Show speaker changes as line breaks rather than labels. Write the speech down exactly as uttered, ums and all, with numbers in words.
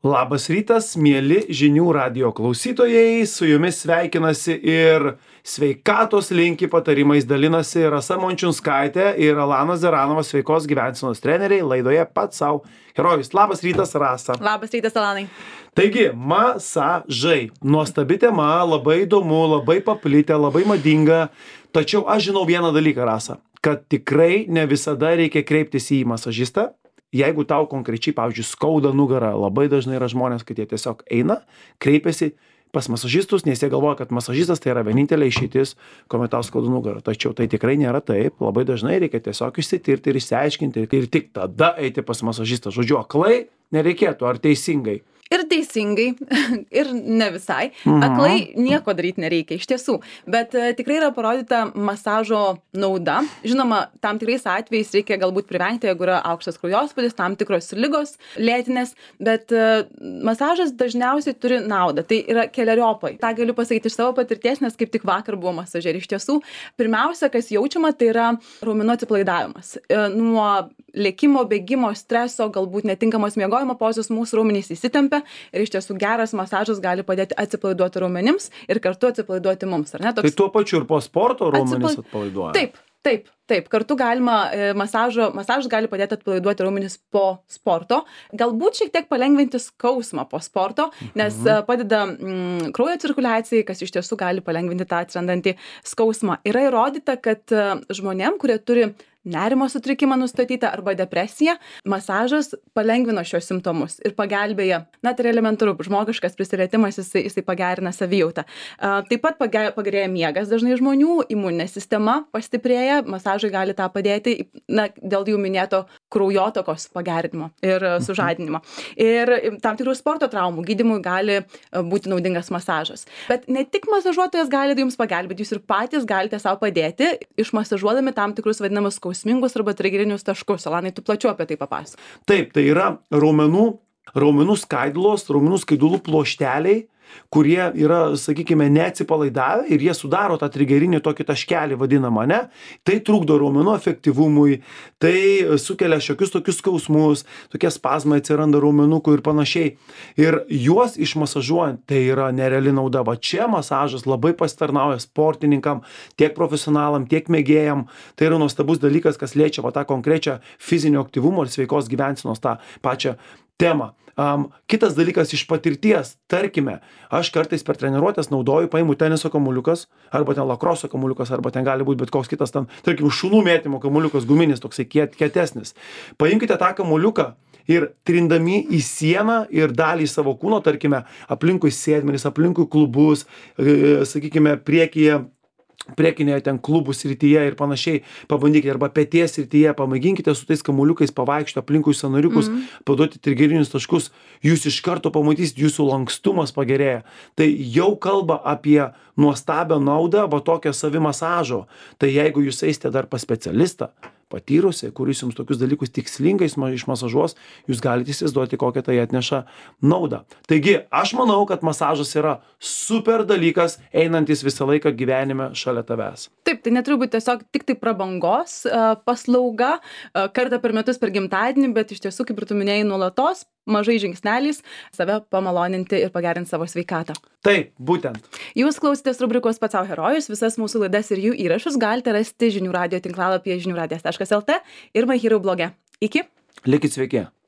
Labas rytas, mieli žinių radijo klausytojai, su jumis sveikinasi ir sveikatos linki patarimais dalinasi Rasa Mončiunskaitė ir Alanas Zeranovas, sveikos gyvensenos treneriai, laidoje Pats sau herojus. Labas rytas, Rasa.
Labas rytas, Alanai.
Taigi, masažai. Nuostabi tema, labai įdomu, labai paplitę, labai madinga. Tačiau aš žinau vieną dalyką, Rasa, kad tikrai ne visada reikia kreiptis į masažistą. Jeigu tau konkrečiai, pavyzdžiui, skauda nugarą, labai dažnai yra žmonės, kad jie tiesiog eina, kreipiasi pas masažistus, nes jie galvoja, kad masažistas tai yra vienintelė išeitis, kuomet tau skauda nugarą. Tačiau tai tikrai nėra taip. Labai dažnai reikia tiesiog išsitirti ir išsiaiškinti ir tik tada eiti pas masažistą. Žodžiu, aklai nereikėtų, ar teisingai?
Ir teisingai, ir ne visai.
Mhm.
Aklai nieko daryti nereikia, iš tiesų. Bet e, tikrai yra parodyta masažo nauda. Žinoma, tam tikrais atvejais reikia galbūt privengti, jeigu yra aukštas kraujospūdis, tam tikros ligos lėtinės, bet e, masažas dažniausiai turi naudą. Tai yra keleriopai. Ta galiu pasakyti iš savo patirties, nes kaip tik vakar buvo masaže. Ir iš tiesų, pirmiausia, kas jaučiama, tai yra raumenų atsipalaidavimas. E, nuo lėkimo, bėgimo, streso, galbūt netinkamos miegojimo pozos mūsų raumenys įsitempia. Ir iš tiesų geras masažas gali padėti atsipalaiduoti raumenims ir kartu atsipalaiduoti mums, ar ne? Toks...
Tai tuo pačiu ir po sporto raumenys
Atsipal...
atpalaiduoja.
Taip, taip, taip. Kartu galima, e, masažo, masažas gali padėti atpalaiduoti raumenis po sporto. Galbūt šiek tiek palengvinti skausmą po sporto, nes mhm. padeda mm, kraujo cirkuliacijai, kas iš tiesų gali palengvinti tą atsirandantį skausmą. Yra įrodyta, kad e, žmonėm, kurie turi nerimo sutrikimą nustatytą arba depresiją, masažas palengvina šios simptomus ir pagelbėja. Na, tai yra elementaru, žmogiškas prisilietimas, jisai, jisai pagerina savijautą. A, taip pat pagerėja miegas dažnai žmonių, imuninė sistema pastiprėja, masažai gali tą padėti, na, dėl jų minėto kraujotokos pagerinimo ir sužadinimo. Ir tam tikrų sporto traumų gydymui gali būti naudingas masažas. Bet ne tik masažuotojas gali jums pagelbėti, jūs ir patys galite savo padėti, išmasažuodami tam tikrus vadinamus skausmingus arba trigerinius taškus. Alanai, tu plačiau apie tai papasakok.
Taip, tai yra raumenų, raumenų skaidulos, raumenų skaidulų pluošteliai, kurie yra, sakykime, neatsipalaidavę ir jie sudaro tą trigerinį tokį taškelį vadinamą, ne? Tai trukdo raumenų efektyvumui, tai sukelia šiokius tokius skausmus, tokie spazmai atsiranda raumenukų ir panašiai. Ir juos išmasažuojant, tai yra nereali nauda. Va čia masažas labai pasitarnauja sportininkam, tiek profesionalam, tiek mėgėjam. Tai yra nuostabus dalykas, kas liečia va tą konkrečią fizinio aktyvumo ir sveikos gyvensenos tą pačią temą. Um, kitas dalykas iš patirties, tarkime, aš kartais per treniruotės naudoju, paimu teniso kamuoliukas, arba ten lakroso kamuoliukas, arba ten gali būti bet koks kitas ten, tarkim, šunų mėtymo kamuoliukas, guminis, toksai kiet, kietesnis. Paimkite tą kamuoliuką ir trindami į sieną ir dalį savo kūno, tarkime, aplinkui sėdmenis, aplinkui klubus, e, sakykime, priekyje, priekinėje ten klubų srityje ir panašiai, pabandykite, arba peties srityje, pamėginkite su tais kamuoliukais pavaikščioti aplinkui sąnariukus, mm. paduoti trigerinius taškus, jūs iš karto pamatysite, jūsų lankstumas pagerėja. Tai jau kalba apie nuostabią naudą, va tokią savimasažo. Tai jeigu jūs eisite dar pas specialistą, patyrusi, kuris jums tokius dalykus tikslingai išmasažuos, jūs galite įsivaizduoti, kokią tai atneša naudą. Taigi, aš manau, kad masažas yra super dalykas, einantis visą laiką gyvenime šalia tavęs.
Taip, tai neturi būti tiesiog tik tai prabangos uh, paslauga, uh, kartą per metus per gimtadienį, bet iš tiesų, kaip ir tu minėjai, nuolatos, mažai žingsneliais, save pamaloninti ir pagerinti savo sveikatą.
Taip, būtent.
Jūs klausitės rubrikos Pats sau herojus, visas mūsų laidas ir jų įrašus galite rasti žinių radijo tinklalapyje žinių radijas taškas lt ir My Hero bloge. Iki.
Likit sveiki.